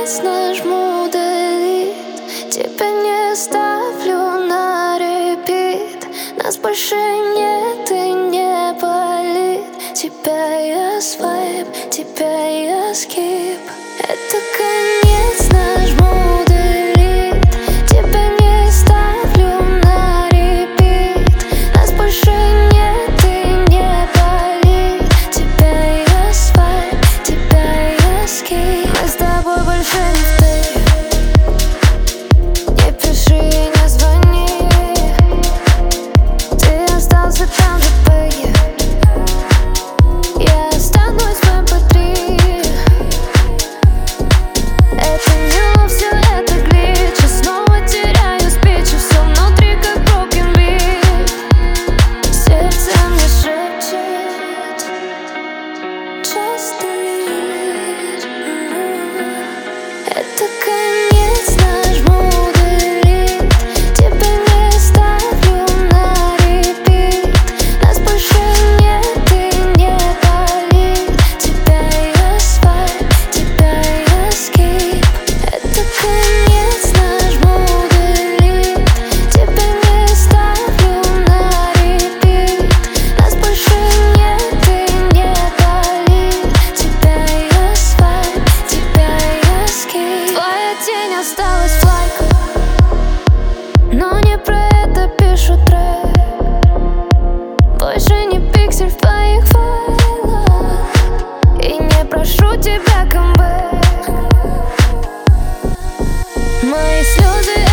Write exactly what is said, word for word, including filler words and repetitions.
конец нажму delete. Тебя не ставлю на репит. Нас больше нет и не болит. Тебя я свайп, тебя я скип. Это конец, нажму delete. Тебя не ставлю на репит. Нас больше нет и не болит. Тебя я свайп, тебя я скип. Мы с тобой больше не в тейп. Не пиши и не звони. Ты остался там же, baby. Я останусь в эм пэ три. Это не лов, все это глич. Я снова теряю спич, и все внутри как broken beat. Сердце мне шепчет just delete. Это конец, нажму delete. Тебя не ставлю на репит. Нас больше нет и не болит. Тебя я свайп, тебя я скип. Это конец, нажму delete. Тебя не ставлю на репит. Нас больше нет и не болит. Тебя я свайп, тебя я скип. Твоя тень осталась в лайках, но не про это пишу трек. Больше не пиксель в твоих файлах, и не прошу тебя камбэк. Мои слезы